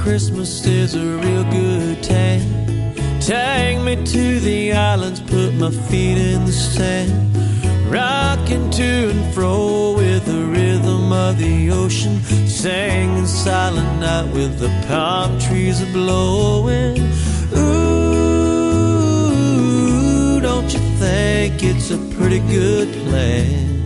Christmas is a real good time. Take me to the islands, put my feet in the sand, rocking to and fro with the rhythm of the ocean, singing Silent Night with the palm trees a-blowing. Ooh, don't you think it's a pretty good plan?